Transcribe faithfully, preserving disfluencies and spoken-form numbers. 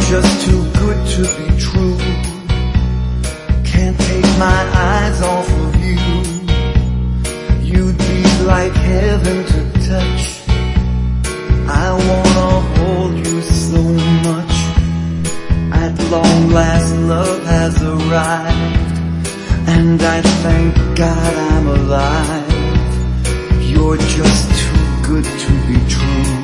just too good to be true. Can't take my eyes off of you. You'd be like heaven to touch. I wanna hold you so much. At long last love has arrived, and I thank God I'm alive. You're just too good to be true.